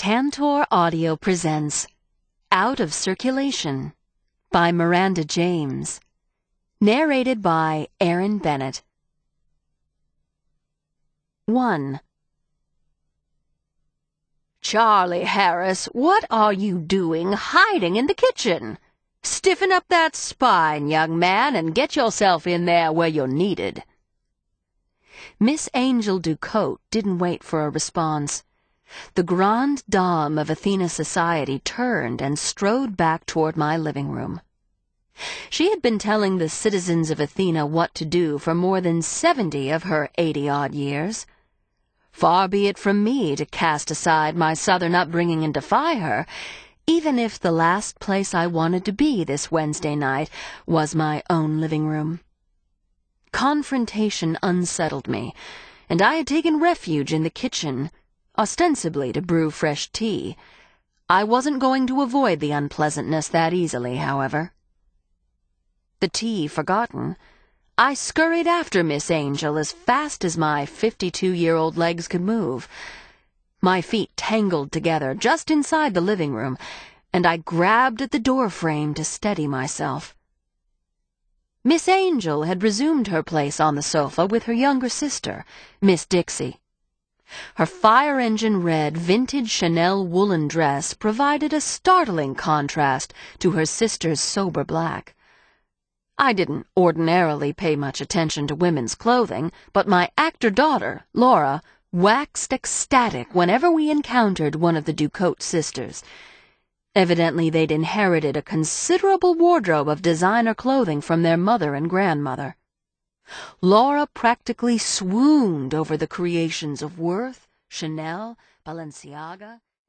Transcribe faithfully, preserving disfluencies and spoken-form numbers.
Tantor Audio presents Out of Circulation by Miranda James. Narrated by Aaron Bennett. one. Charlie Harris, what are you doing hiding in the kitchen? Stiffen up that spine, young man, and get yourself in there where you're needed. Miss Angel Ducote didn't wait for a response. The grande dame of Athena society turned and strode back toward my living room. She had been telling the citizens of Athena what to do for more than seventy of her eighty-odd years. Far be it from me to cast aside my southern upbringing and defy her, even if the last place I wanted to be this Wednesday night was my own living room. Confrontation unsettled me, and I had taken refuge in the kitchen, ostensibly to brew fresh tea. I wasn't going to avoid the unpleasantness that easily, however. The tea forgotten, I scurried after Miss Angel as fast as my fifty-two-year-old legs could move. My feet tangled together just inside the living room, and I grabbed at the door frame to steady myself. Miss Angel had resumed her place on the sofa with her younger sister, Miss Dixie. Her fire-engine red vintage Chanel woolen dress provided a startling contrast to her sister's sober black. I didn't ordinarily pay much attention to women's clothing, but my actor daughter, Laura, waxed ecstatic whenever we encountered one of the Ducote sisters. Evidently they'd inherited a considerable wardrobe of designer clothing from their mother and grandmother. Laura practically swooned over the creations of Worth, Chanel, Balenciaga,